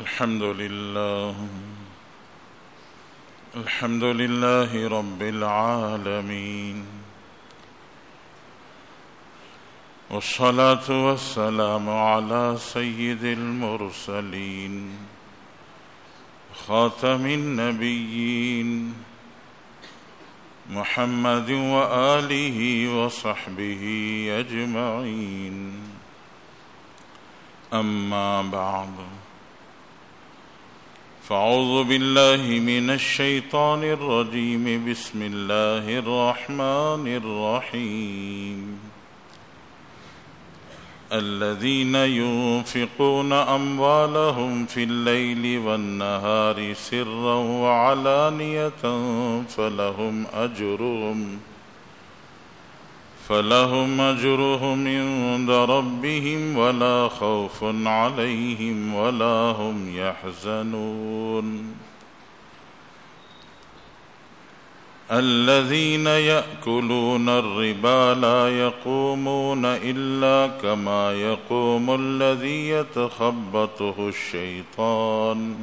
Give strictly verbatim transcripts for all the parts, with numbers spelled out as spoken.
الحمد لله الحمد لله رب العالمين، والصلاة والسلام على سيد المرسلين خاتم النبيين محمد وآله وصحبه أجمعين. أما بعد، فأعوذ بالله من الشيطان الرجيم. بسم الله الرحمن الرحيم. الذين ينفقون أموالهم في الليل والنهار سرا وعلانية فلهم أجرهم فلهم أجرهم عند ربهم ولا خوف عليهم ولا هم يحزنون. الذين يأكلون الربا لا يقومون إلا كما يقوم الذي يتخبطه الشيطان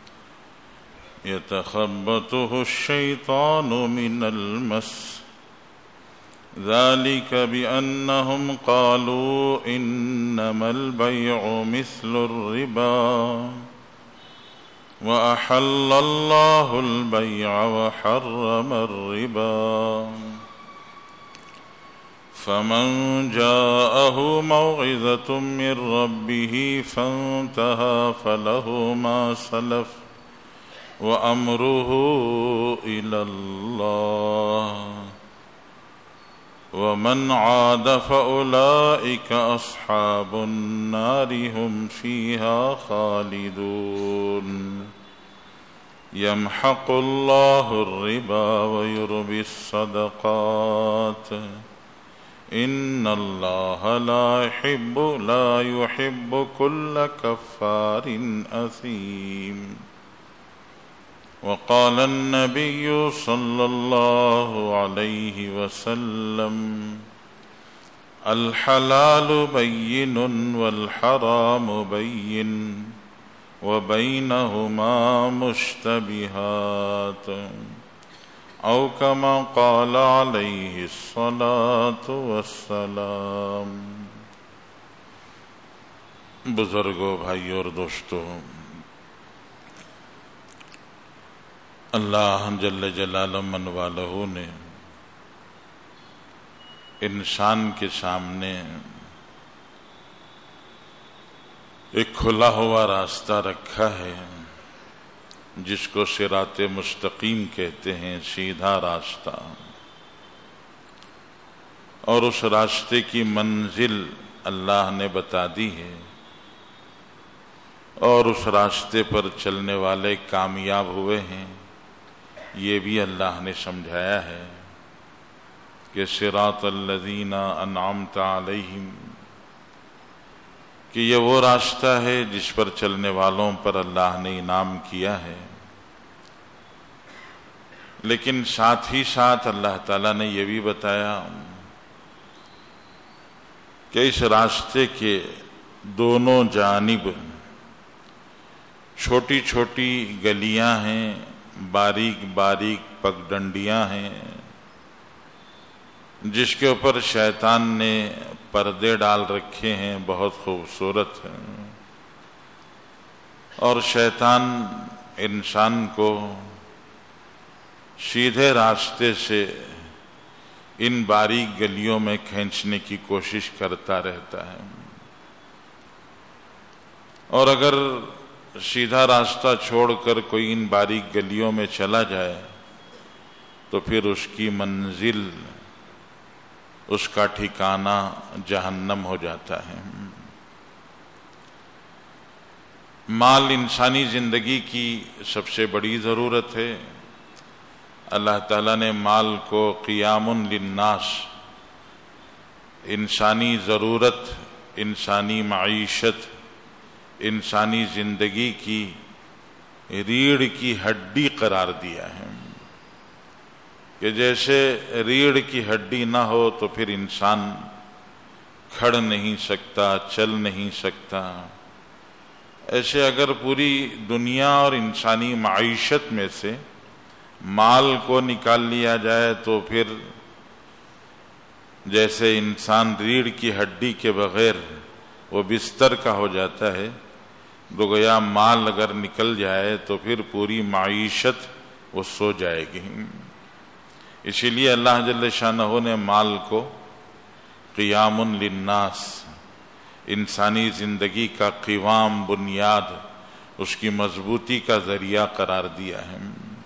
يتخبطه الشيطان من المس، ذلك بأنهم قالوا إنما البيع مثل الربا وأحل الله البيع وحرم الربا. فمن جاءه موعظة من ربه فانتهى فله ما سلف وأمره إلى الله ومن عاد فأولئك أصحاب النار هم فيها خالدون. يمحق الله الربا ويربي الصدقات إن الله لا يحب لا يحب كل كفار أثيم. وقال النبي صلى الله عليه وسلم: الحلال بين والحرام بين وبينهما مشتبهات، أو كما قال عليه الصلاة والسلام. بزرگوں، بھائیوں اور دوستوں، اللہ جل جلالہ من والہ نے انسان کے سامنے ایک کھلا ہوا راستہ رکھا ہے جس کو صراط مستقیم کہتے ہیں، سیدھا راستہ، اور اس راستے کی منزل اللہ نے بتا دی ہے، اور اس راستے پر چلنے والے کامیاب ہوئے ہیں، یہ بھی اللہ نے سمجھایا ہے کہ صراط الذین انعمت علیہم، کہ یہ وہ راستہ ہے جس پر چلنے والوں پر اللہ نے انعام کیا ہے. لیکن ساتھ ہی ساتھ اللہ تعالیٰ نے یہ بھی بتایا کہ اس راستے کے دونوں جانب چھوٹی چھوٹی گلیاں ہیں، باریک باریک پگڈنڈیاں ہیں، جس کے اوپر شیطان نے پردے ڈال رکھے ہیں، بہت خوبصورت ہیں، اور شیطان انسان کو سیدھے راستے سے ان باریک گلیوں میں کھینچنے کی کوشش کرتا رہتا ہے. اور اگر سیدھا راستہ چھوڑ کر کوئی ان باریک گلیوں میں چلا جائے تو پھر اس کی منزل، اس کا ٹھکانہ جہنم ہو جاتا ہے. مال انسانی زندگی کی سب سے بڑی ضرورت ہے. اللہ تعالیٰ نے مال کو قیام للناس، انسانی ضرورت، انسانی معیشت، انسانی زندگی کی ریڑھ کی ہڈی قرار دیا ہے کہ جیسے ریڑھ کی ہڈی نہ ہو تو پھر انسان کھڑ نہیں سکتا، چل نہیں سکتا، ایسے اگر پوری دنیا اور انسانی معیشت میں سے مال کو نکال لیا جائے تو پھر جیسے انسان ریڑھ کی ہڈی کے بغیر وہ بستر کا ہو جاتا ہے، تو گویا مال اگر نکل جائے تو پھر پوری معیشت وہ سو جائے گی۔ اسی لیے اللہ جل شانہ نے مال کو قیام للناس، انسانی زندگی کا قوام، بنیاد، اس کی مضبوطی کا ذریعہ قرار دیا ہے۔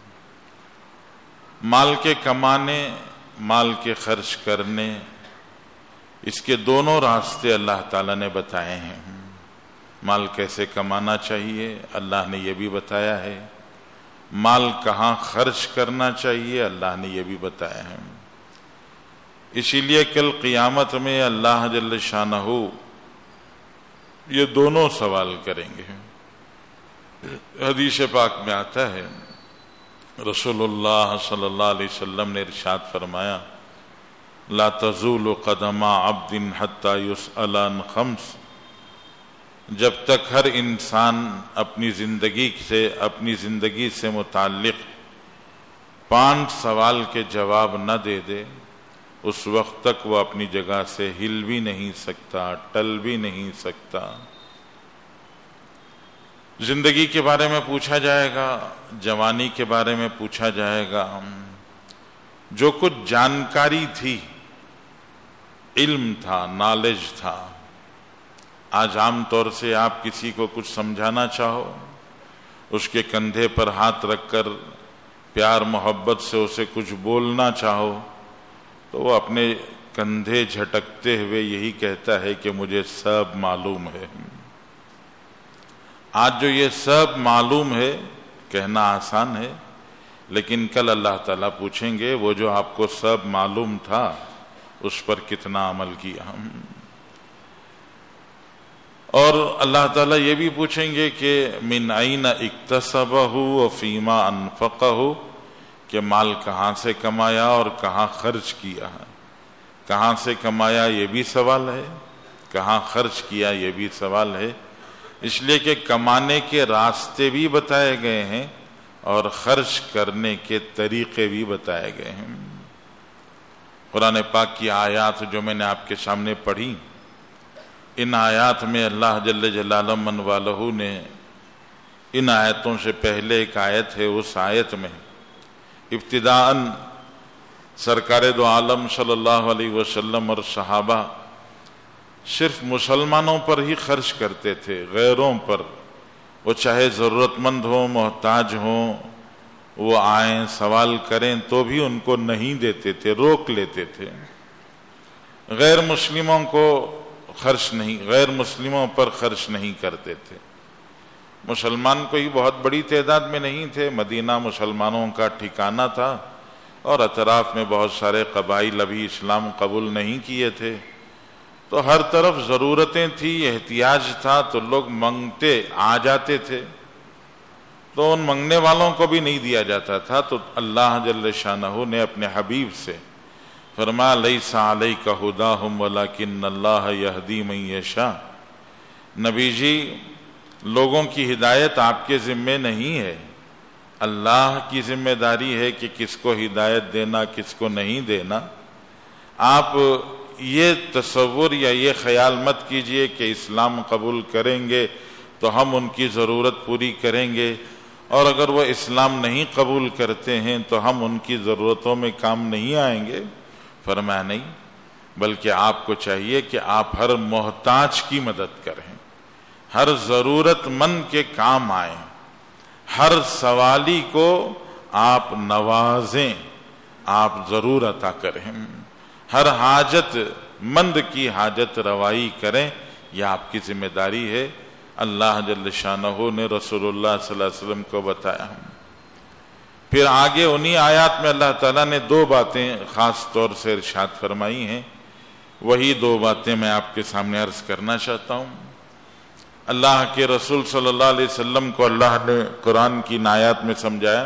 مال کے کمانے، مال کے خرچ کرنے، اس کے دونوں راستے اللہ تعالیٰ نے بتائے ہیں۔ مال کیسے کمانا چاہیے اللہ نے یہ بھی بتایا ہے، مال کہاں خرچ کرنا چاہیے اللہ نے یہ بھی بتایا ہے۔ اسی لیے کل قیامت میں اللہ جل شانہ یہ دونوں سوال کریں گے۔ حدیث پاک میں آتا ہے، رسول اللہ صلی اللہ علیہ وسلم نے ارشاد فرمایا، لا تزول قدم عبد حتی یسأل عن خمس، جب تک ہر انسان اپنی زندگی سے اپنی زندگی سے متعلق پانچ سوال کے جواب نہ دے دے، اس وقت تک وہ اپنی جگہ سے ہل بھی نہیں سکتا، ٹل بھی نہیں سکتا۔ زندگی کے بارے میں پوچھا جائے گا، جوانی کے بارے میں پوچھا جائے گا، جو کچھ جانکاری تھی، علم تھا، نالج تھا، آج عام طور سے آپ کسی کو کچھ سمجھانا چاہو، اس کے کندھے پر ہاتھ رکھ کر پیار محبت سے اسے کچھ بولنا چاہو تو وہ اپنے کندھے جھٹکتے ہوئے یہی کہتا ہے کہ مجھے سب معلوم ہے۔ آج جو یہ سب معلوم ہے کہنا آسان ہے، لیکن کل اللہ تعالیٰ پوچھیں گے وہ جو آپ کو سب معلوم تھا اس پر کتنا عمل کیا ہم، اور اللہ تعالیٰ یہ بھی پوچھیں گے کہ من این اکتسبہ وفیما انفقہ، کہ مال کہاں سے کمایا اور کہاں خرچ کیا ہے۔ کہاں سے کمایا یہ بھی سوال ہے، کہاں خرچ کیا یہ بھی سوال ہے، اس لیے کہ کمانے کے راستے بھی بتائے گئے ہیں اور خرچ کرنے کے طریقے بھی بتائے گئے ہیں۔ قرآن پاک کی آیات جو میں نے آپ کے سامنے پڑھی، ان آیات میں اللہ جل جلالہ من والہ نے ان آیتوں سے پہلے ایک آیت ہے، اس آیت میں ابتداءً سرکار دو عالم صلی اللہ علیہ وسلم اور صحابہ صرف مسلمانوں پر ہی خرچ کرتے تھے، غیروں پر، وہ چاہے ضرورت مند ہوں، محتاج ہوں، وہ آئیں سوال کریں تو بھی ان کو نہیں دیتے تھے، روک لیتے تھے۔ غیر مسلموں کو خرچ نہیں، غیر مسلموں پر خرچ نہیں کرتے تھے۔ مسلمان کوئی بہت بڑی تعداد میں نہیں تھے، مدینہ مسلمانوں کا ٹھکانہ تھا اور اطراف میں بہت سارے قبائل ابھی اسلام قبول نہیں کیے تھے، تو ہر طرف ضرورتیں تھی، احتیاج تھا، تو لوگ منگتے آ جاتے تھے، تو ان منگنے والوں کو بھی نہیں دیا جاتا تھا۔ تو اللہ جل شانہ نے اپنے حبیب سے فرمایا لیس علیک ھداھم ولکن اللہ یہدی من یشاء، نبی جی لوگوں کی ہدایت آپ کے ذمے نہیں ہے، اللہ کی ذمہ داری ہے کہ کس کو ہدایت دینا کس کو نہیں دینا۔ آپ یہ تصور یا یہ خیال مت کیجئے کہ اسلام قبول کریں گے تو ہم ان کی ضرورت پوری کریں گے، اور اگر وہ اسلام نہیں قبول کرتے ہیں تو ہم ان کی ضرورتوں میں کام نہیں آئیں گے۔ فرمایا نہیں، بلکہ آپ کو چاہیے کہ آپ ہر محتاج کی مدد کریں، ہر ضرورت مند کے کام آئیں، ہر سوالی کو آپ نوازیں، آپ ضرور عطا کریں، ہر حاجت مند کی حاجت روائی کریں، یہ آپ کی ذمہ داری ہے۔ اللہ جل شانہ نے رسول اللہ صلی اللہ علیہ وسلم کو بتایا۔ پھر آگے انہی آیات میں اللہ تعالیٰ نے دو باتیں خاص طور سے ارشاد فرمائی ہیں، وہی دو باتیں میں آپ کے سامنے عرض کرنا چاہتا ہوں۔ اللہ کے رسول صلی اللہ علیہ وسلم کو اللہ نے قرآن کی آیات میں سمجھایا،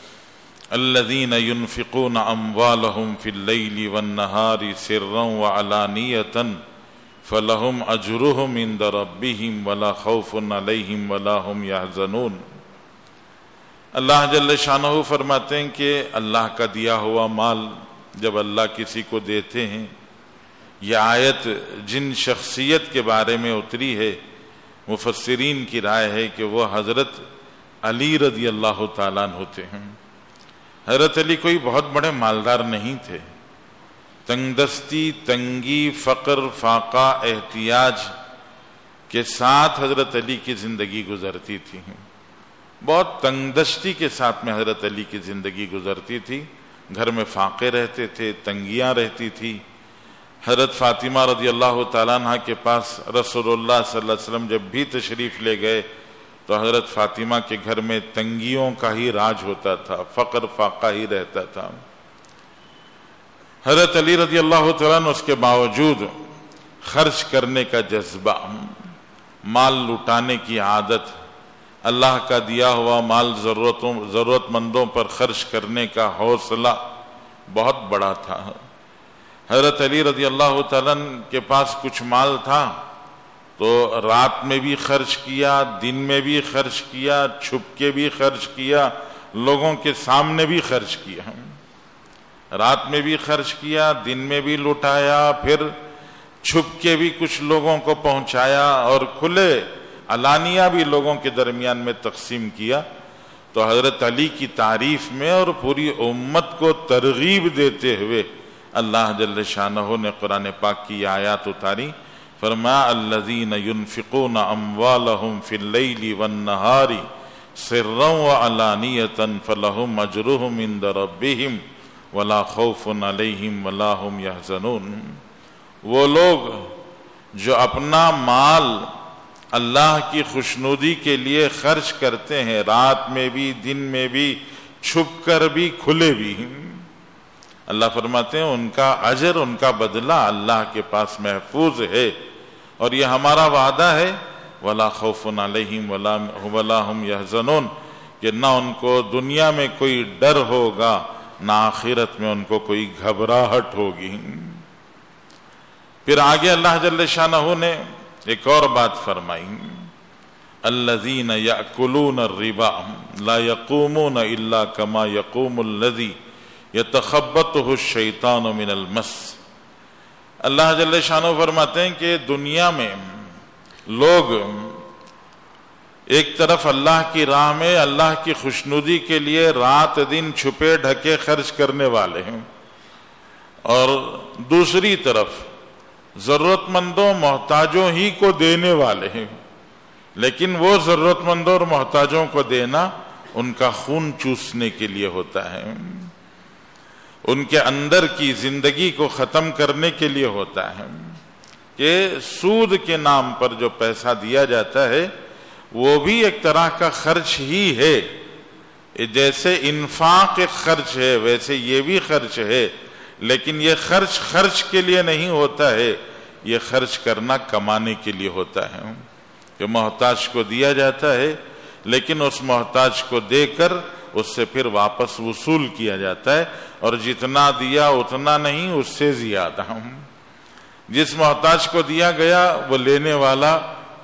الذین ينفقون اموالهم فی اللیل والنہار سرا وعلانیۃ فلہم اجرہم عند ربہم ولا خوف علیہم ولا ہم یحزنون۔ اللہ جل شانہ فرماتے ہیں کہ اللہ کا دیا ہوا مال جب اللہ کسی کو دیتے ہیں، یہ آیت جن شخصیت کے بارے میں اتری ہے مفسرین کی رائے ہے کہ وہ حضرت علی رضی اللہ تعالیٰ عنہ ہوتے ہیں۔ حضرت علی کوئی بہت بڑے مالدار نہیں تھے، تنگ دستی، تنگی، فقر، فاقہ، احتیاج کے ساتھ حضرت علی کی زندگی گزرتی تھی، بہت تنگ دستی کے ساتھ میں حضرت علی کی زندگی گزرتی تھی، گھر میں فاقے رہتے تھے، تنگیاں رہتی تھی۔ حضرت فاطمہ رضی اللہ تعالیٰ عنہ کے پاس رسول اللہ صلی اللہ علیہ وسلم جب بھی تشریف لے گئے تو حضرت فاطمہ کے گھر میں تنگیوں کا ہی راج ہوتا تھا، فقر فاقہ ہی رہتا تھا۔ حضرت علی رضی اللہ تعالیٰ عنہ اس کے باوجود خرچ کرنے کا جذبہ، مال لٹانے کی عادت، اللہ کا دیا ہوا مال ضرورتوں ضرورت مندوں پر خرچ کرنے کا حوصلہ بہت بڑا تھا۔ حضرت علی رضی اللہ تعالیٰ کے پاس کچھ مال تھا تو رات میں بھی خرچ کیا، دن میں بھی خرچ کیا، چھپ کے بھی خرچ کیا، لوگوں کے سامنے بھی خرچ کیا، رات میں بھی خرچ کیا، دن میں بھی لٹایا، پھر چھپ کے بھی کچھ لوگوں کو پہنچایا اور کھلے علانیہ بھی لوگوں کے درمیان میں تقسیم کیا۔ تو حضرت علی کی تعریف میں اور پوری امت کو ترغیب دیتے ہوئے اللہ جل شانہ نے قرآن پاک کی آیات اتاری، فرمایا الذین ينفقون اموالهم فی اللیل والنہار سرا وعلانیۃ فلہم اجرہم عند ربہم ولا خوف علیہم ولا ہم یحزنون۔ وہ لوگ جو اپنا مال اللہ کی خوشنودی کے لیے خرچ کرتے ہیں، رات میں بھی، دن میں بھی، چھپ کر بھی، کھلے بھی، اللہ فرماتے ہیں ان کا اجر، ان کا بدلہ اللہ کے پاس محفوظ ہے، اور یہ ہمارا وعدہ ہے ولا خوف علیہم ولا ولا ہم یحزنون، کہ نہ ان کو دنیا میں کوئی ڈر ہوگا، نہ آخرت میں ان کو کوئی گھبراہٹ ہوگی۔ پھر آگے اللہ جل شانہ نے ایک اور بات فرمائی، الذین یأکلون الربا لا یقومون الا کما یقوم الذی یتخبطہ الشیطان من المس۔ اللہ جل شانہ فرماتے ہیں کہ دنیا میں لوگ ایک طرف اللہ کی راہ میں اللہ کی خوشنودی کے لیے رات دن چھپے ڈھکے خرچ کرنے والے ہیں، اور دوسری طرف ضرورت مندوں محتاجوں ہی کو دینے والے ہیں، لیکن وہ ضرورت مندوں اور محتاجوں کو دینا ان کا خون چوسنے کے لیے ہوتا ہے، ان کے اندر کی زندگی کو ختم کرنے کے لیے ہوتا ہے، کہ سود کے نام پر جو پیسہ دیا جاتا ہے وہ بھی ایک طرح کا خرچ ہی ہے، جیسے انفاق ایک خرچ ہے ویسے یہ بھی خرچ ہے، لیکن یہ خرچ خرچ کے لیے نہیں ہوتا ہے، یہ خرچ کرنا کمانے کے لیے ہوتا ہے، کہ محتاج کو دیا جاتا ہے لیکن اس محتاج کو دے کر اس سے پھر واپس وصول کیا جاتا ہے، اور جتنا دیا اتنا نہیں، اس سے زیادہ۔ جس محتاج کو دیا گیا وہ لینے والا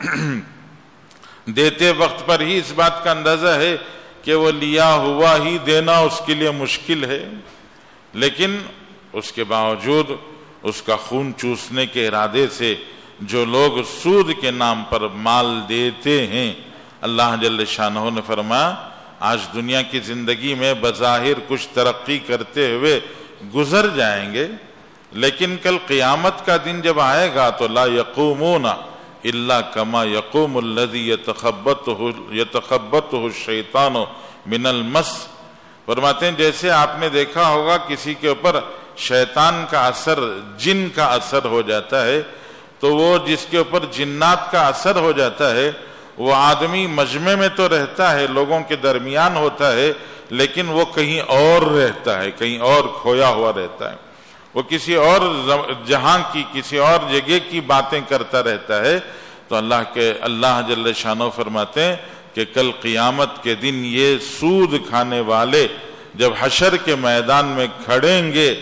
دیتے وقت پر ہی اس بات کا اندازہ ہے کہ وہ لیا ہوا ہی دینا اس کے لیے مشکل ہے، لیکن اس کے باوجود اس کا خون چوسنے کے ارادے سے جو لوگ سود کے نام پر مال دیتے ہیں، اللہ جل شانہ نے فرمایا آج دنیا کی زندگی میں بظاہر کچھ ترقی کرتے ہوئے گزر جائیں گے، لیکن کل قیامت کا دن جب آئے گا تو لا یقومون الا کما یقوم الذی یتخبطہ یتخبطہ الشیطان من المس۔ فرماتے ہیں جیسے آپ نے دیکھا ہوگا کسی کے اوپر شیطان کا اثر، جن کا اثر ہو جاتا ہے، تو وہ جس کے اوپر جنات کا اثر ہو جاتا ہے وہ آدمی مجمع میں تو رہتا ہے، لوگوں کے درمیان ہوتا ہے، لیکن وہ کہیں اور رہتا ہے، کہیں اور کھویا ہوا رہتا ہے، وہ کسی اور جہاں کی، کسی اور جگہ کی باتیں کرتا رہتا ہے۔ تو اللہ کے اللہ جل شانہ فرماتے ہیں کہ کل قیامت کے دن یہ سود کھانے والے جب حشر کے میدان میں کھڑیں گے تو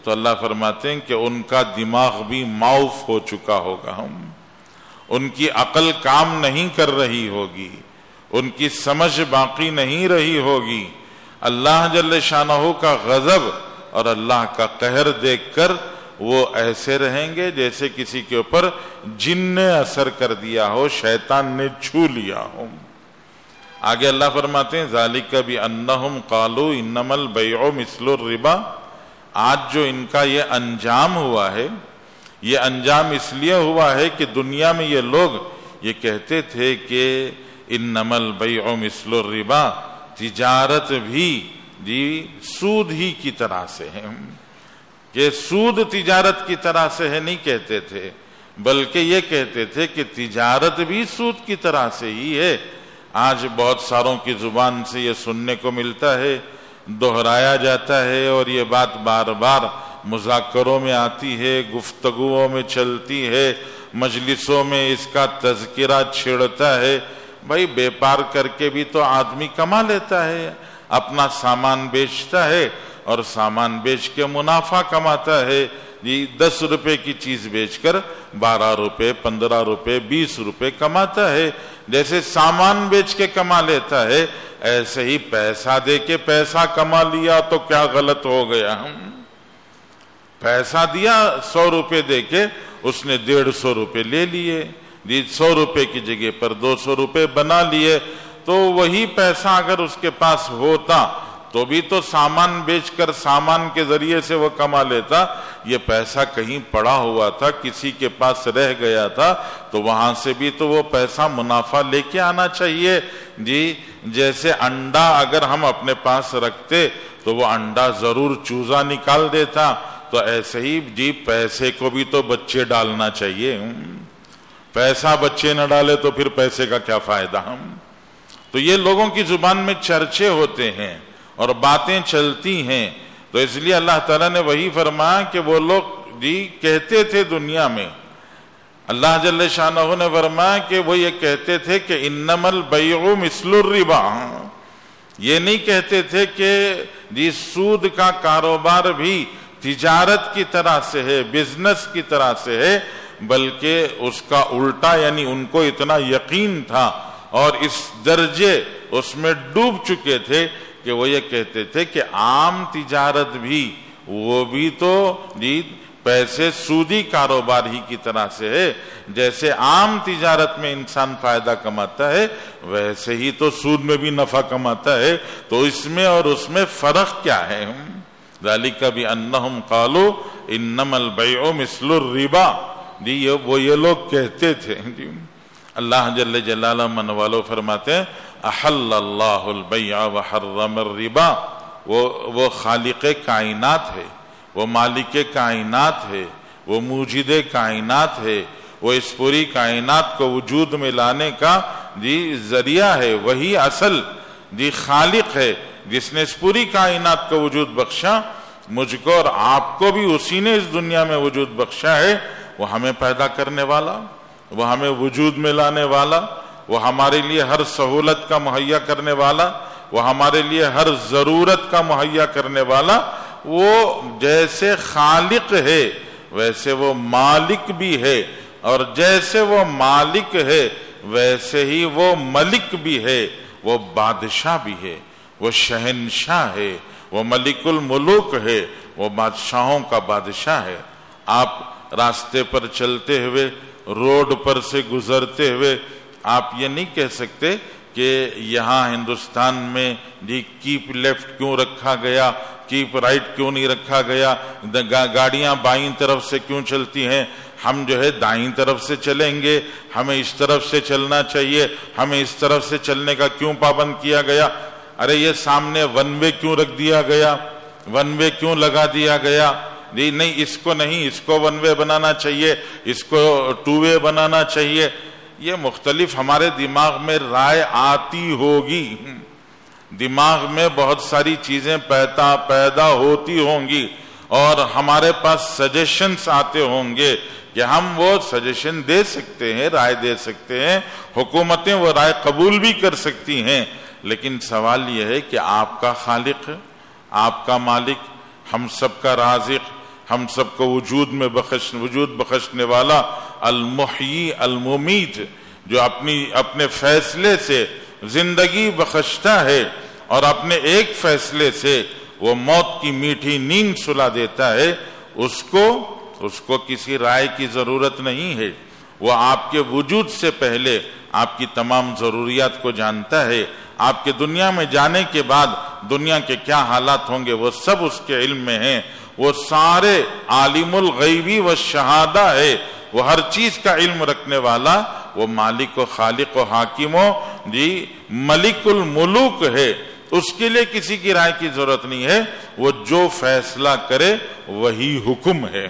تو اللہ فرماتے ہیں کہ ان کا دماغ بھی معاف ہو چکا ہوگا، ہم ان کی عقل کام نہیں کر رہی ہوگی، ان کی سمجھ باقی نہیں رہی ہوگی۔ اللہ جل شانہ کا غضب اور اللہ کا قہر دیکھ کر وہ ایسے رہیں گے جیسے کسی کے اوپر جن نے اثر کر دیا ہو، شیطان نے چھو لیا ہو۔ آگے اللہ فرماتے ہیں ذالک بانہم قالوا انما البیع مثل الربا۔ آج جو ان کا یہ انجام ہوا ہے، یہ انجام اس لیے ہوا ہے کہ دنیا میں یہ لوگ یہ کہتے تھے کہ انما البیع مثل الربا، تجارت بھی جی سود ہی کی طرح سے ہے، کہ سود تجارت کی طرح سے ہے نہیں کہتے تھے، بلکہ یہ کہتے تھے کہ تجارت بھی سود کی طرح سے ہی ہے۔ آج بہت ساروں کی زبان سے یہ سننے کو ملتا ہے، دہرایا جاتا ہے، اور یہ بات بار بار مذاکروں میں آتی ہے، گفتگوؤں میں چلتی ہے، مجلسوں میں اس کا تذکرہ چھڑتا ہے۔ بھائی بیپار کر کے بھی تو آدمی کما لیتا ہے، اپنا سامان بیچتا ہے اور سامان بیچ کے منافع کماتا ہے۔ جی دس روپے کی چیز بیچ کر بارہ روپے، پندرہ روپے، بیس روپے کماتا ہے۔ جیسے سامان بیچ کے کما لیتا ہے، ایسے ہی پیسہ دے کے پیسہ کما لیا تو کیا غلط ہو گیا؟ پیسہ دیا سو روپے دے کے، اس نے ڈیڑھ سو روپے لے لیے، سو روپے کی جگہ پر دو سو روپے بنا لیے۔ تو وہی پیسہ اگر اس کے پاس ہوتا تو بھی تو سامان بیچ کر سامان کے ذریعے سے وہ کما لیتا۔ یہ پیسہ کہیں پڑا ہوا تھا، کسی کے پاس رہ گیا تھا، تو وہاں سے بھی تو وہ پیسہ منافع لے کے آنا چاہیے۔ جی جیسے انڈا اگر ہم اپنے پاس رکھتے تو وہ انڈا ضرور چوزا نکال دیتا، تو ایسے ہی جی پیسے کو بھی تو بچے ڈالنا چاہیے۔ پیسہ بچے نہ ڈالے تو پھر پیسے کا کیا فائدہ؟ ہم تو یہ لوگوں کی زبان میں چرچے ہوتے ہیں اور باتیں چلتی ہیں، تو اس لیے اللہ تعالیٰ نے وہی فرمایا کہ وہ لوگ جی کہتے تھے دنیا میں، اللہ جل شانہ نے فرمایا کہ وہ یہ کہتے تھے کہ انما البیع مثل الربا۔ یہ نہیں کہتے تھے کہ جی سود کا کاروبار بھی تجارت کی طرح سے ہے، بزنس کی طرح سے ہے، بلکہ اس کا الٹا، یعنی ان کو اتنا یقین تھا اور اس درجے اس میں ڈوب چکے تھے کہ وہ یہ کہتے تھے کہ عام تجارت بھی وہ بھی تو جی پیسے سودی کاروبار ہی کی طرح سے ہے۔ جیسے عام تجارت میں انسان فائدہ کماتا ہے، ویسے ہی تو سود میں بھی نفع کماتا ہے۔ تو اس میں اور اس میں فرق کیا ہے؟ ذالک بانہم قالوا انما البیع مثل الربا۔ جی وہ یہ لوگ کہتے تھے۔ جی اللہ جل جلالہ من والو فرماتے ہیں احل اللہ البیع وحرم الربا۔ وہ وہ خالق کائنات ہے، وہ مالک کائنات ہے، وہ موجد کائنات ہے، وہ اس پوری کائنات کو وجود میں لانے کا جی ذریعہ ہے، وہی اصل جی خالق ہے جس نے اس پوری کائنات کو وجود بخشا۔ مجھ کو اور آپ کو بھی اسی نے اس دنیا میں وجود بخشا ہے۔ وہ ہمیں پیدا کرنے والا، وہ ہمیں وجود میں لانے والا، وہ ہمارے لیے ہر سہولت کا مہیا کرنے والا، وہ ہمارے لیے ہر ضرورت کا مہیا کرنے والا، وہ جیسے خالق ہے ویسے وہ مالک بھی ہے، اور جیسے وہ مالک ہے ویسے ہی وہ ملک بھی ہے، وہ بادشاہ بھی ہے، وہ شہنشاہ ہے، وہ ملک الملوک ہے، وہ بادشاہوں کا بادشاہ ہے۔ آپ راستے پر چلتے ہوئے، روڈ پر سے گزرتے ہوئے آپ یہ نہیں کہہ سکتے کہ یہاں ہندوستان میں جی کیپ لیفٹ کیوں رکھا گیا، کیپ رائٹ کیوں نہیں رکھا گیا، گاڑیاں بائیں طرف سے کیوں چلتی ہیں، ہم جو ہے دائیں طرف سے چلیں گے، ہمیں اس طرف سے چلنا چاہیے، ہمیں اس طرف سے چلنے کا کیوں پابند کیا گیا؟ ارے یہ سامنے ون وے کیوں رکھ دیا گیا، ون وے کیوں لگا دیا گیا؟ نہیں نہیں اس کو نہیں، اس کو ون وے بنانا چاہیے، اس کو ٹو وے بنانا چاہیے۔ یہ مختلف ہمارے دماغ میں رائے آتی ہوگی، دماغ میں بہت ساری چیزیں پیدا پیدا ہوتی ہوں گی، اور ہمارے پاس سجیشنز آتے ہوں گے کہ ہم وہ سجیشن دے سکتے ہیں، رائے دے سکتے ہیں، حکومتیں وہ رائے قبول بھی کر سکتی ہیں۔ لیکن سوال یہ ہے کہ آپ کا خالق، آپ کا مالک، ہم سب کا رازق، ہم سب کو وجود میں بخش وجود بخشنے والا المحیی الممیت، جو اپنی اپنے فیصلے سے زندگی بخشتا ہے اور اپنے ایک فیصلے سے وہ موت کی میٹھی نیند سلا دیتا ہے، اس کو اس کو کسی رائے کی ضرورت نہیں ہے۔ وہ آپ کے وجود سے پہلے آپ کی تمام ضروریات کو جانتا ہے۔ آپ کے دنیا میں جانے کے بعد دنیا کے کیا حالات ہوں گے وہ سب اس کے علم میں ہیں۔ وہ سارے عالم الغیبی والشہادہ ہے، وہ ہر چیز کا علم رکھنے والا، وہ مالک و خالق و حاکم و جی ملک الملوک ہے۔ اس کے لیے کسی کی رائے کی ضرورت نہیں ہے، وہ جو فیصلہ کرے وہی حکم ہے۔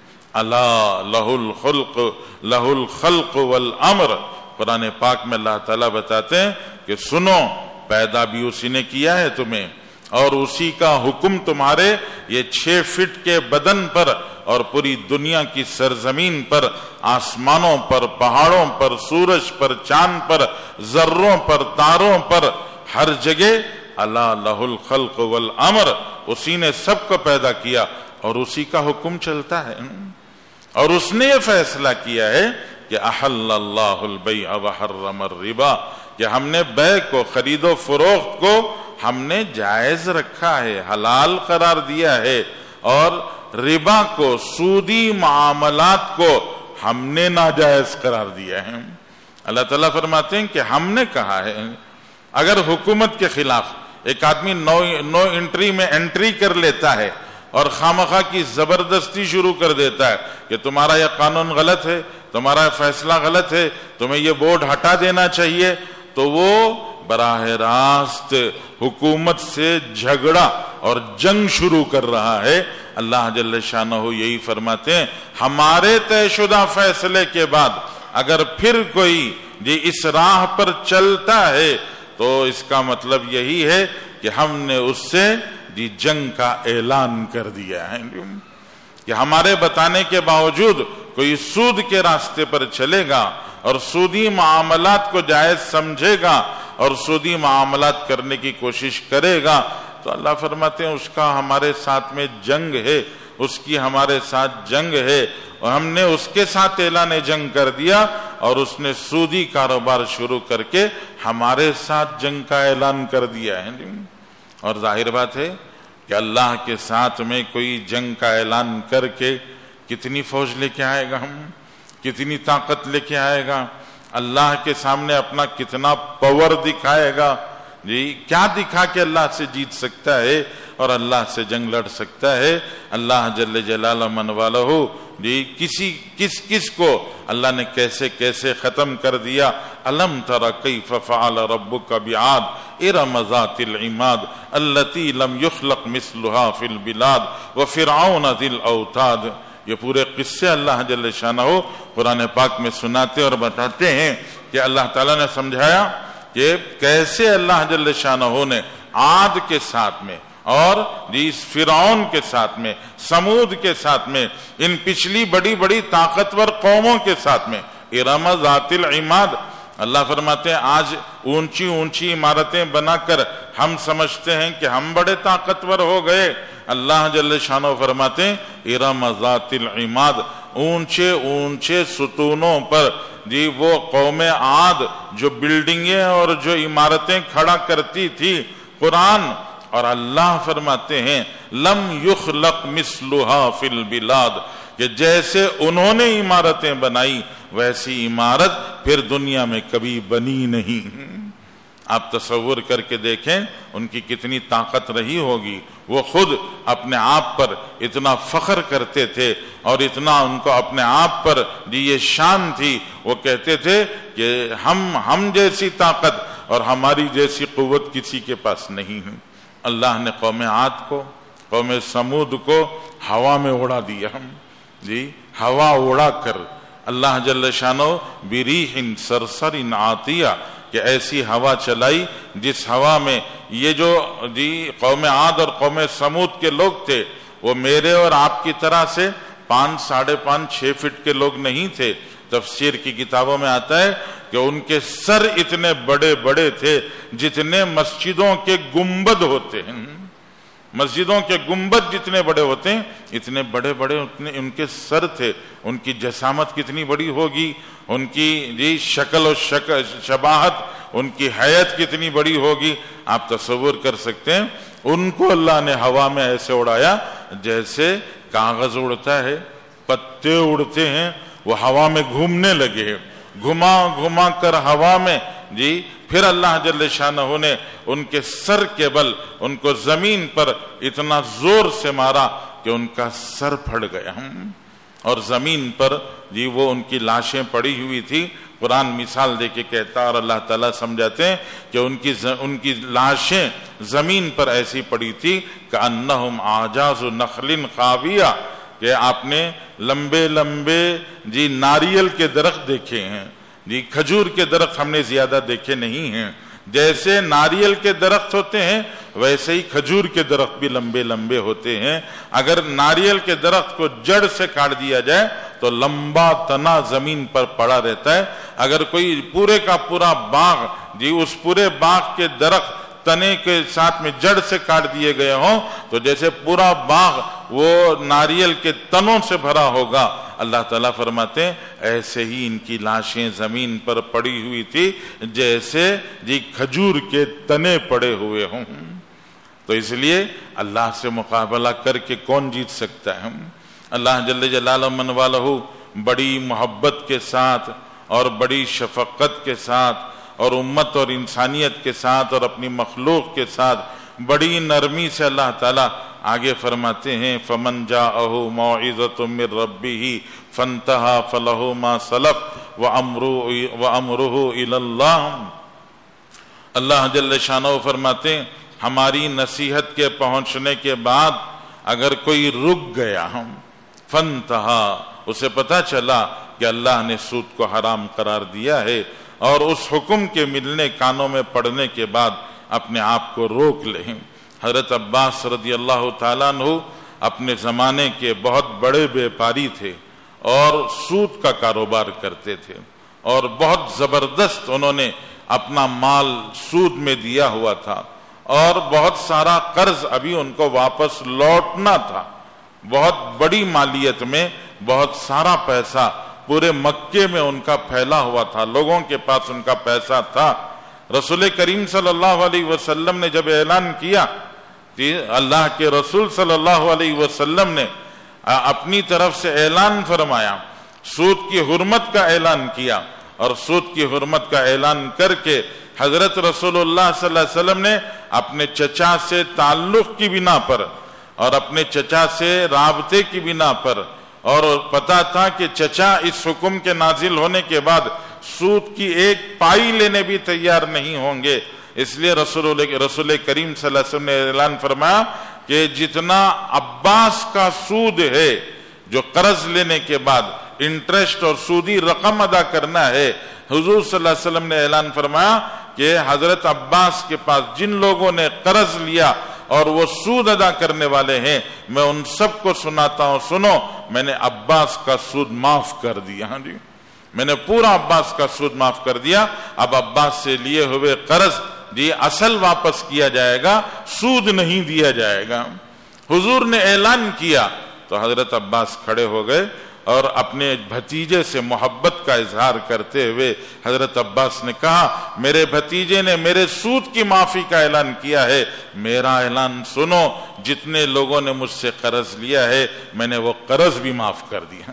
الا لہ الخلق لہ الخلق والامر، قرآن پاک میں اللہ تعالیٰ بتاتے ہیں کہ سنو، پیدا بھی اسی نے کیا ہے تمہیں، اور اسی کا حکم تمہارے یہ چھ فٹ کے بدن پر اور پوری دنیا کی سرزمین پر، آسمانوں پر، پہاڑوں پر، سورج پر، چاند پر، ذروں پر، تاروں پر، ہر جگہ الا لہ الخلق والامر، اسی نے سب کو پیدا کیا اور اسی کا حکم چلتا ہے۔ اور اس نے یہ فیصلہ کیا ہے کہ احل اللہ البیع وحرم الربا، کہ ہم نے بیع کو، خرید و فروخت کو ہم نے جائز رکھا ہے، حلال قرار دیا ہے، اور ربا کو، سودی معاملات کو ہم نے ناجائز قرار دیا ہے۔ اللہ تعالیٰ فرماتے ہیں کہ ہم نے کہا ہے، اگر حکومت کے خلاف ایک آدمی نو نو انٹری میں انٹری کر لیتا ہے اور خامخواہ کی زبردستی شروع کر دیتا ہے کہ تمہارا یہ قانون غلط ہے، تمہارا فیصلہ غلط ہے، تمہیں یہ بورڈ ہٹا دینا چاہیے، تو وہ براہ راست حکومت سے جھگڑا اور جنگ شروع کر رہا ہے۔ اللہ جل شانہ یہی فرماتے ہیں، ہمارے طے شدہ فیصلے کے بعد اگر پھر کوئی جی اس راہ پر چلتا ہے تو اس کا مطلب یہی ہے کہ ہم نے اس سے جی جنگ کا اعلان کر دیا ہے، کہ ہمارے بتانے کے باوجود کوئی سود کے راستے پر چلے گا اور سودی معاملات کو جائز سمجھے گا اور سودی معاملات کرنے کی کوشش کرے گا، تو اللہ فرماتے ہیں اس کا ہمارے ساتھ میں جنگ ہے، اس کی ہمارے ساتھ جنگ ہے، اور ہم نے اس کے ساتھ اعلان جنگ کر دیا اور اس نے سودی کاروبار شروع کر کے ہمارے ساتھ جنگ کا اعلان کر دیا ہے۔ اور ظاہر بات ہے کہ اللہ کے ساتھ میں کوئی جنگ کا اعلان کر کے کتنی فوج لے کے آئے گا، ہم کتنی طاقت لے کے آئے گا، اللہ کے سامنے اپنا کتنا پاور دکھائے گا، جی کیا دکھا کے اللہ سے جیت سکتا ہے اور اللہ سے جنگ لڑ سکتا ہے۔ اللہ جل جلالہ من والہ جی کسی کس کس کو اللہ نے کیسے کیسے ختم کر دیا۔ الم تر کیف فعل ربک بعاد ارم ذات العماد التی لم یخلق مثلها فی البلاد وفرعون ذی الاوتاد۔ یہ پورے قصے اللہ جل شانہ قرآن پاک میں سناتے اور بتاتے ہیں کہ اللہ تعالیٰ نے سمجھایا کہ کیسے اللہ جل شانہ نے عاد کے ساتھ میں اور اس فرعون کے ساتھ میں، سمود کے ساتھ میں، ان پچھلی بڑی بڑی طاقتور قوموں کے ساتھ میں، ارم ذات العماد، اللہ فرماتے ہیں آج اونچی اونچی عمارتیں بنا کر ہم سمجھتے ہیں کہ ہم بڑے طاقتور ہو گئے، اللہ جل شانہ فرماتے ہیں ارم ذات العماد، اونچے اونچے ستونوں پر جی وہ قوم عاد جو بلڈنگیں اور جو عمارتیں کھڑا کرتی تھی، قرآن اور اللہ فرماتے ہیں لم یخلق مثلها فی البلاد، کہ جیسے انہوں نے عمارتیں بنائی ویسی عمارت پھر دنیا میں کبھی بنی نہیں۔ آپ تصور کر کے دیکھیں ان کی کتنی طاقت رہی ہوگی، وہ خود اپنے آپ پر اتنا فخر کرتے تھے اور اتنا ان کو اپنے آپ پر یہ شان تھی، وہ کہتے تھے کہ ہم ہم جیسی طاقت اور ہماری جیسی قوت کسی کے پاس نہیں ہے۔ اللہ نے قوم عاد کو، قوم سمود کو ہوا میں اڑا دیا، ہم جی ہوا اڑا کر اللہ جل شانہ بریح صرصر عاتیہ، کہ ایسی ہوا چلائی جس ہوا میں یہ جو جی قوم عاد اور قوم سمود کے لوگ تھے وہ میرے اور آپ کی طرح سے پانچ ساڑھے پانچ چھ فٹ کے لوگ نہیں تھے۔ تفسیر کی کتابوں میں آتا ہے کہ ان کے سر اتنے بڑے بڑے تھے جتنے مسجدوں کے گنبد ہوتے ہیں، مسجدوں کے گنبد جتنے بڑے ہوتے ہیں اتنے بڑے بڑے اتنے ان کے سر تھے. ان کی جسامت کتنی بڑی ہوگی, ان کی جی شکل و شکل شباہت, ان کی حیت کتنی بڑی ہوگی, آپ تصور کر سکتے ہیں. ان کو اللہ نے ہوا میں ایسے اڑایا جیسے کاغذ اڑتا ہے, پتے اڑتے ہیں, وہ ہوا میں گھومنے لگے, گھما گھما کر ہوا میں جی. پھر اللہ جل شانہ نے ان کے سر کے بل ان کو زمین پر اتنا زور سے مارا کہ ان کا سر پھٹ گیا, اور زمین پر جی وہ ان کی لاشیں پڑی ہوئی تھی. قرآن مثال دے کے کہتا اور اللہ تعالیٰ سمجھاتے ہیں کہ ان کی ان کی لاشیں زمین پر ایسی پڑی تھی کأنہم اعجاز نخل خاویہ, کہ آپ نے لمبے لمبے جی ناریل کے درخت دیکھے ہیں جی, کھجور کے درخت ہم نے زیادہ دیکھے نہیں ہیں. جیسے ناریل کے درخت ہوتے ہیں ویسے ہی کھجور کے درخت بھی لمبے لمبے ہوتے ہیں. اگر ناریل کے درخت کو جڑ سے کاٹ دیا جائے تو لمبا تنا زمین پر پڑا رہتا ہے. اگر کوئی پورے کا پورا باغ جی اس پورے باغ کے درخت تنے کے ساتھ میں جڑ سے کاٹ دیے گئے ہوں تو جیسے پورا باغ وہ ناریل کے تنوں سے بھرا ہوگا. اللہ تعالیٰ فرماتے ہیں ایسے ہی ان کی لاشیں زمین پر پڑی ہوئی تھی جیسے جی کھجور کے تنے پڑے ہوئے ہوں. تو اس لیے اللہ سے مقابلہ کر کے کون جیت سکتا ہے؟ اللہ جل جلالہ من والہ بڑی محبت کے ساتھ اور بڑی شفقت کے ساتھ اور امت اور انسانیت کے ساتھ اور اپنی مخلوق کے ساتھ بڑی نرمی سے اللہ تعالیٰ آگے فرماتے ہیں فمن جاءہ موعظۃ من ربہ فانتہی فلہ ما سلف وامرہ الی اللہ. اللہ جل شانہ فرماتے ہیں ہماری نصیحت کے پہنچنے کے بعد اگر کوئی رک گیا ہم فانتہی, اسے پتہ چلا کہ اللہ نے سود کو حرام قرار دیا ہے, اور اس حکم کے ملنے کانوں میں پڑنے کے بعد اپنے آپ کو روک لیں. حضرت عباس رضی اللہ تعالیٰ عنہ اپنے زمانے کے بہت بڑے بیپاری تھے اور سود کا کاروبار کرتے تھے, اور بہت زبردست انہوں نے اپنا مال سود میں دیا ہوا تھا, اور بہت سارا قرض ابھی ان کو واپس لوٹنا تھا. بہت بڑی مالیت میں بہت سارا پیسہ پورے مکے میں ان کا پھیلا ہوا تھا, لوگوں کے پاس ان کا پیسہ تھا. رسول کریم صلی اللہ علیہ وسلم نے جب اعلان کیا کہ اللہ کے رسول صلی اللہ علیہ وسلم نے اپنی طرف سے اعلان فرمایا, سود کی حرمت کا اعلان کیا, اور سود کی حرمت کا اعلان کر کے حضرت رسول اللہ صلی اللہ علیہ وسلم نے اپنے چچا سے تعلق کی بنا پر اور اپنے چچا سے رابطے کی بنا پر, اور پتا تھا کہ چچا اس حکم کے نازل ہونے کے بعد سود کی ایک پائی لینے بھی تیار نہیں ہوں گے, اس لیے رسول رسول کریم صلی اللہ علیہ وسلم نے اعلان فرمایا کہ جتنا عباس کا سود ہے جو قرض لینے کے بعد انٹرسٹ اور سودی رقم ادا کرنا ہے, حضور صلی اللہ علیہ وسلم نے اعلان فرمایا کہ حضرت عباس کے پاس جن لوگوں نے قرض لیا اور وہ سود ادا کرنے والے ہیں, میں ان سب کو سناتا ہوں, سنو میں نے عباس کا سود معاف کر دیا. ہاں جی, میں نے پورا عباس کا سود معاف کر دیا. اب عباس سے لیے ہوئے قرض جی اصل واپس کیا جائے گا, سود نہیں دیا جائے گا. حضور نے اعلان کیا تو حضرت عباس کھڑے ہو گئے اور اپنے بھتیجے سے محبت کا اظہار کرتے ہوئے حضرت عباس نے کہا میرے بھتیجے نے میرے سود کی معافی کا اعلان کیا ہے, میرا اعلان سنو, جتنے لوگوں نے مجھ سے قرض لیا ہے میں نے وہ قرض بھی معاف کر دیا,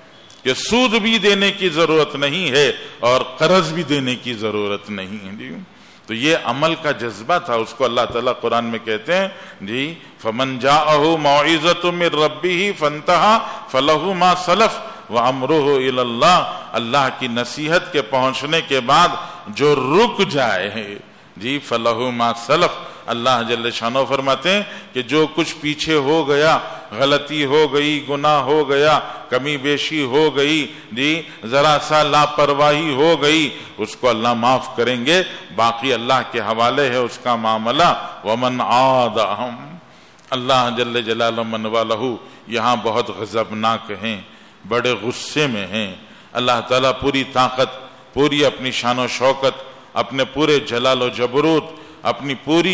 کہ سود بھی دینے کی ضرورت نہیں ہے اور قرض بھی دینے کی ضرورت نہیں ہے. جی تو یہ عمل کا جذبہ تھا, اس کو اللہ تعالیٰ قرآن میں کہتے ہیں جی فمن جاءہ موعظۃ من ربہ فانتہی فلہ ما سلف وامرہ الی اللہ. اللہ کی نصیحت کے پہنچنے کے بعد جو رک جائے جی فلہ ما سلف, اللہ جل شانہ فرماتے ہیں کہ جو کچھ پیچھے ہو گیا, غلطی ہو گئی, گناہ ہو گیا, کمی بیشی ہو گئی, جی ذرا سا لاپرواہی ہو گئی, اس کو اللہ معاف کریں گے, باقی اللہ کے حوالے ہے اس کا معاملہ. ومن عاد ہم, اللہ جل جلالہ من والہ یہاں بہت غضبناک ہیں, بڑے غصے میں ہیں. اللہ تعالیٰ پوری طاقت, پوری اپنی شان و شوکت, اپنے پورے جلال و جبروت, اپنی پوری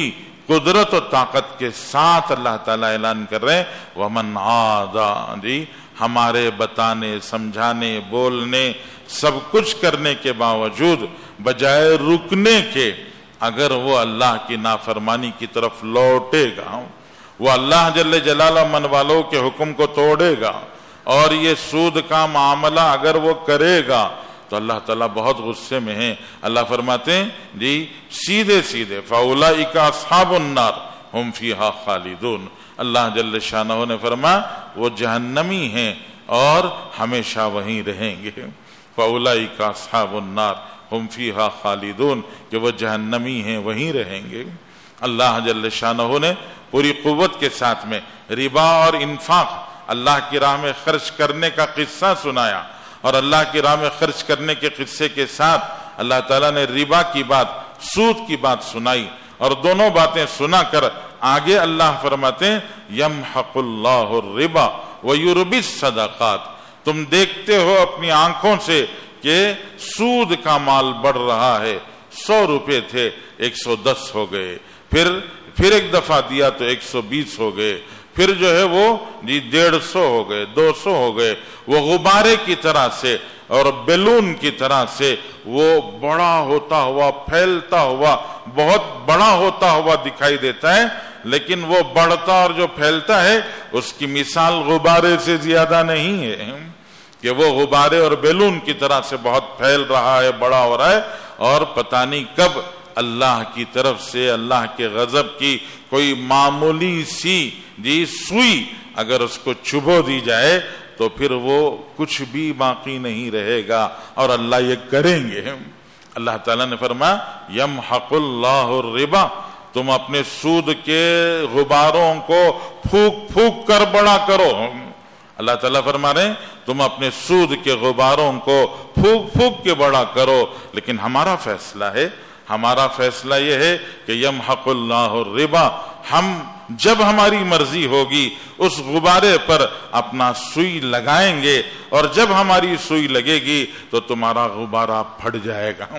قدرت و طاقت کے ساتھ اللہ تعالیٰ اعلان کر رہے ہیں وَمَنْ عَادَ جی ہمارے بتانے سمجھانے بولنے سب کچھ کرنے کے باوجود بجائے رکنے کے اگر وہ اللہ کی نافرمانی کی طرف لوٹے گا، وہ اللہ جل جلالہ من والوں کے حکم کو توڑے گا اور یہ سود کا معاملہ اگر وہ کرے گا تو اللہ تعالیٰ بہت غصے میں ہیں۔ اللہ فرماتے ہیں جی سیدھے سیدھے فَأُولَئِكَ أَصْحَابُ النَّارِ هُمْ فِيهَا خَالِدُونَ، اللہ جل شانہ نے فرمایا وہ جہنمی ہیں اور ہمیشہ وہیں رہیں گے۔ فَأُولَئِكَ أَصْحَابُ النَّارِ هُمْ فِيهَا خَالِدُونَ کہ وہ جہنمی ہیں وہیں رہیں گے۔ اللہ جل شانہ نے پوری قوت کے ساتھ میں ربا اور انفاق اللہ کی راہ میں خرچ کرنے کا قصہ سنایا، اور اللہ کی راہ میں خرچ کرنے کے قصے کے ساتھ اللہ تعالیٰ نے ربا کی بات سود کی بات سنائی، اور دونوں باتیں سنا کر آگے اللہ فرماتے ہیں یمحق اللہ الربا ویربی الصدقات، تم دیکھتے ہو اپنی آنکھوں سے کہ سود کا مال بڑھ رہا ہے، سو روپے تھے ایک سو دس ہو گئے، پھر پھر ایک دفعہ دیا تو ایک سو بیس ہو گئے، پھر جو ہے وہ جی ڈیڑھ سو ہو گئے، دو سو ہو گئے، وہ غبارے کی طرح سے اور بیلون کی طرح سے وہ بڑا ہوتا ہوا پھیلتا ہوا بہت بڑا ہوتا ہوا دکھائی دیتا ہے، لیکن وہ بڑھتا اور جو پھیلتا ہے اس کی مثال غبارے سے زیادہ نہیں ہے کہ وہ غبارے اور بیلون کی طرح سے بہت پھیل رہا ہے، بڑا ہو رہا ہے، اور پتہ نہیں کب اللہ کی طرف سے اللہ کے غضب کی کوئی معمولی سی جی سوئی اگر اس کو چبھو دی جائے تو پھر وہ کچھ بھی باقی نہیں رہے گا، اور اللہ یہ کریں گے۔ اللہ تعالیٰ نے فرمایا یمحق اللہ الربا، تم اپنے سود کے غباروں کو پھونک پھونک کر بڑا کرو۔ اللہ تعالیٰ فرما رہے ہیں تم اپنے سود کے غباروں کو پھونک پھونک کے بڑا کرو، لیکن ہمارا فیصلہ ہے، ہمارا فیصلہ یہ ہے کہ یمحق اللہ الربا، ہم جب ہماری مرضی ہوگی اس غبارے پر اپنا سوئی لگائیں گے، اور جب ہماری سوئی لگے گی تو تمہارا غبارہ پھٹ جائے گا،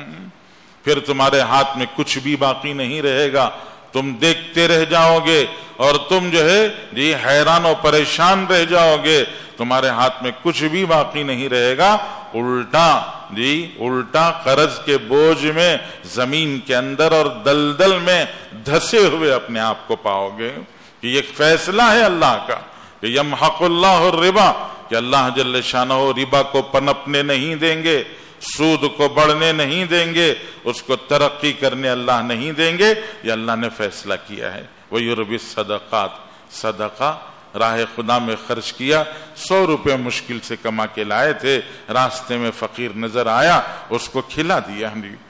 پھر تمہارے ہاتھ میں کچھ بھی باقی نہیں رہے گا، تم دیکھتے رہ جاؤ گے اور تم جو ہے جی حیران و پریشان رہ جاؤ گے، تمہارے ہاتھ میں کچھ بھی باقی نہیں رہے گا، الٹا جی الٹا قرض کے بوجھ میں زمین کے اندر اور دلدل میں دھسے ہوئے اپنے آپ کو پاؤ گے۔ کہ یہ فیصلہ ہے اللہ کا کہ یمحق اللہ الربا، کہ اللہ جل شانہ ربا کو پنپنے نہیں دیں گے، سود کو بڑھنے نہیں دیں گے، اس کو ترقی کرنے اللہ نہیں دیں گے، یہ اللہ نے فیصلہ کیا ہے۔ وَيُرْبِي الصَّدَقَاتِ، صدقہ راہ خدا میں خرچ کیا، سو روپے مشکل سے کما کے لائے تھے، راستے میں فقیر نظر آیا اس کو کھلا دیا،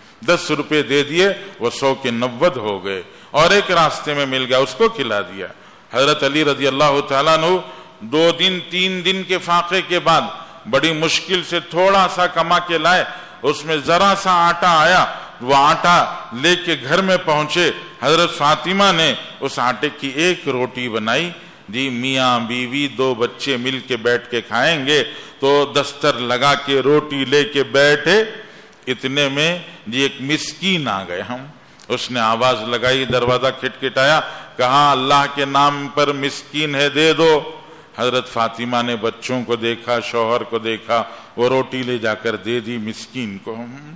دس روپے دے دیے وہ سو کے نوّد ہو گئے، اور ایک راستے میں مل گیا اس کو کھلا دیا۔ حضرت علی رضی اللہ تعالیٰ عنہ دو دن تین دن کے فاقے کے بعد بڑی مشکل سے تھوڑا سا کما کے لائے، اس میں ذرا سا آٹا آیا، وہ آٹا لے کے گھر میں پہنچے، حضرت فاطمہ نے اس آٹے کی ایک روٹی بنائی، جی میاں بیوی دو بچے مل کے بیٹھ کے کھائیں گے، تو دستر لگا کے روٹی لے کے بیٹھے، اتنے میں جی ایک مسکین آ گئے، ہم اس نے آواز لگائی، دروازہ کھٹکھٹایا، کہا اللہ کے نام پر مسکین ہے دے دو۔ حضرت فاطمہ نے بچوں کو دیکھا، شوہر کو دیکھا، وہ روٹی لے جا کر دے دی مسکین کو۔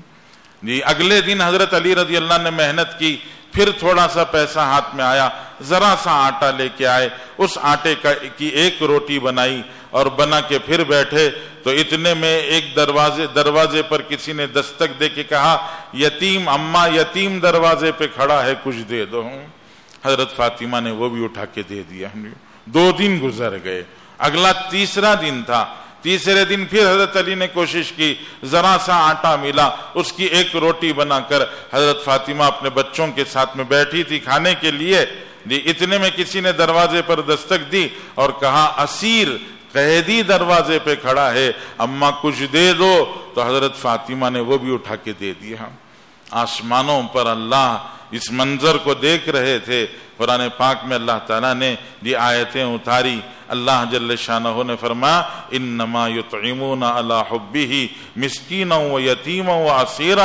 جی اگلے دن حضرت علی رضی اللہ نے محنت کی، پھر تھوڑا سا پیسہ ہاتھ میں آیا، ذرا سا آٹا لے کے آئے، اس آٹے کا کی ایک روٹی بنائی اور بنا کے پھر بیٹھے، تو اتنے میں ایک دروازے دروازے پر کسی نے دستک دے کے کہا یتیم اماں یتیم دروازے پہ کھڑا ہے کچھ دے دو۔ حضرت فاطمہ نے وہ بھی اٹھا کے دے دیا۔ دو دن گزر گئے، اگلا تیسرا دن تھا، تیسرے دن پھر حضرت علی نے کوشش کی، ذرا سا آٹا ملا، اس کی ایک روٹی بنا کر حضرت فاطمہ اپنے بچوں کے ساتھ میں بیٹھی تھی کھانے کے لیے، اتنے میں کسی نے دروازے پر دستک دی اور کہا اسیر قیدی دروازے پہ کھڑا ہے، اماں کچھ دے دو، تو حضرت فاطمہ نے وہ بھی اٹھا کے دے دیا۔ آسمانوں پر اللہ اس منظر کو دیکھ رہے تھے، قرآن پاک میں اللہ تعالیٰ نے یہ آیتیں اتاری، اللہ جل شانہ نے فرمایا انما یطعمون علی حبہ مسکینا و یتیما و اسیرا،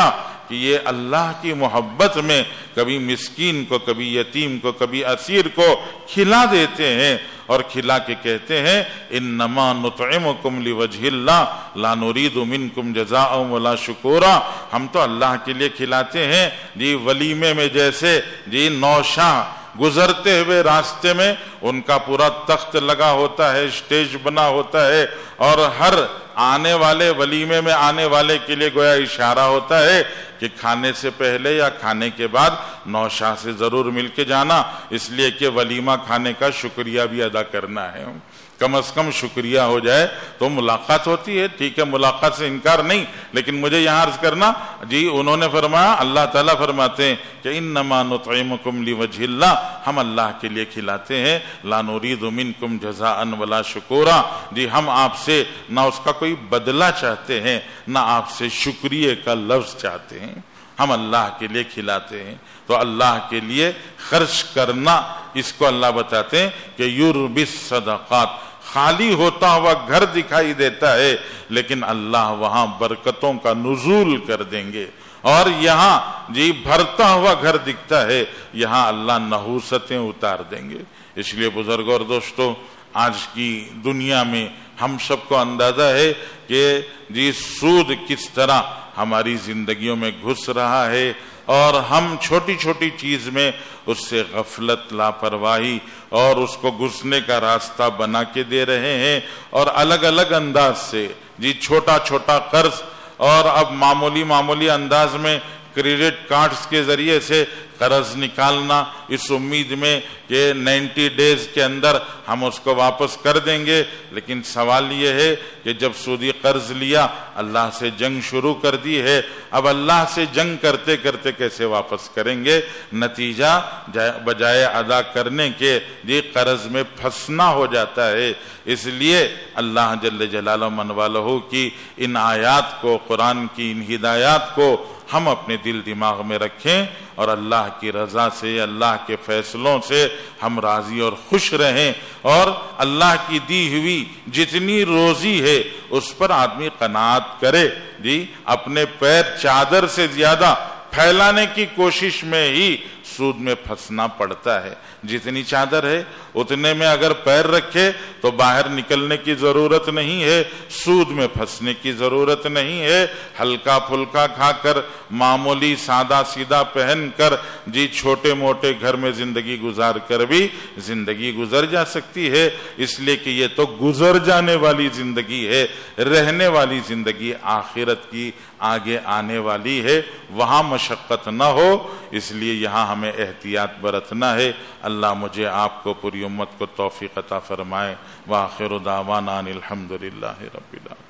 کہ یہ اللہ کی محبت میں کبھی مسکین کو، کبھی یتیم کو، کبھی اسیر کو کھلا دیتے ہیں اور کھلا کے کہتے ہیں انما نطعمکم لوجہ اللہ لا نرید منکم جزاء ولا شکورا، ہم تو اللہ کے لیے کھلاتے ہیں جی ولیمے میں جیسے جی نوشاہ گزرتے ہوئے راستے میں ان کا پورا تخت لگا ہوتا ہے، اسٹیج بنا ہوتا ہے، اور ہر آنے والے ولیمے میں آنے والے کے لیے گویا اشارہ ہوتا ہے کہ کھانے سے پہلے یا کھانے کے بعد نوشاہ سے ضرور مل کے جانا، اس لیے کہ ولیمہ کھانے کا شکریہ بھی ادا کرنا ہے، کم از کم شکریہ ہو جائے تو ملاقات ہوتی ہے، ٹھیک ہے ملاقات سے انکار نہیں، لیکن مجھے یہاں عرض کرنا جی انہوں نے فرمایا، اللہ تعالیٰ فرماتے ہیں کہ انما نطعمکم لوجہ اللہ، ہم اللہ کے لیے کھلاتے ہیں، لا نرید منکم جزاء ولا شکورا، جی ہم آپ سے نہ اس کا کوئی بدلہ چاہتے ہیں نہ آپ سے شکریہ کا لفظ چاہتے ہیں، ہم اللہ کے لیے کھلاتے ہیں۔ تو اللہ کے لیے خرچ کرنا، اس کو اللہ بتاتے ہیں کہ یربی الصدقات، خالی ہوتا ہوا گھر دکھائی دیتا ہے لیکن اللہ وہاں برکتوں کا نزول کر دیں گے، اور یہاں جی بھرتا ہوا گھر دکھتا ہے، یہاں اللہ نحوستیں اتار دیں گے۔ اس لیے بزرگوں اور دوستوں، آج کی دنیا میں ہم سب کو اندازہ ہے کہ جی سود کس طرح ہماری زندگیوں میں گھس رہا ہے، اور ہم چھوٹی چھوٹی چیز میں اس سے غفلت، لاپرواہی اور اس کو گھسنے کا راستہ بنا کے دے رہے ہیں، اور الگ الگ انداز سے جی چھوٹا چھوٹا قرض، اور اب معمولی معمولی انداز میں کریڈٹ کارڈز کے ذریعے سے قرض نکالنا، اس امید میں کہ نائنٹی ڈیز کے اندر ہم اس کو واپس کر دیں گے۔ لیکن سوال یہ ہے کہ جب سودی قرض لیا، اللہ سے جنگ شروع کر دی ہے، اب اللہ سے جنگ کرتے کرتے کیسے واپس کریں گے؟ نتیجہ بجائے ادا کرنے کے یہ قرض میں پھنسنا ہو جاتا ہے۔ اس لیے اللہ جل جلالہ من والہ کی ان آیات کو، قرآن کی ان ہدایات کو ہم اپنے دل دماغ میں رکھیں، اور اللہ کی رضا سے، اللہ کے فیصلوں سے ہم راضی اور خوش رہیں، اور اللہ کی دی ہوئی جتنی روزی ہے اس پر آدمی قناعت کرے۔ جی اپنے پیر چادر سے زیادہ پھیلانے کی کوشش میں ہی سود میں پھنسنا پڑتا ہے، جتنی چادر ہے اتنے میں اگر پیر رکھے تو باہر نکلنے کی ضرورت نہیں ہے، سود میں پھنسنے کی ضرورت نہیں ہے۔ ہلکا پھلکا کھا کر، معمولی سادہ سیدھا پہن کر، جی چھوٹے موٹے گھر میں زندگی گزار کر بھی زندگی گزر جا سکتی ہے، اس لیے کہ یہ تو گزر جانے والی زندگی ہے، رہنے والی زندگی آخرت کی آگے آنے والی ہے، وہاں مشقت نہ ہو، اس لیے یہاں ہمیں احتیاط برتنا ہے۔ اللہ مجھے آپ کو، پوری امت کو توفیق عطا فرمائے۔ وآخر دعوانا ان الحمدللہ رب العالمین۔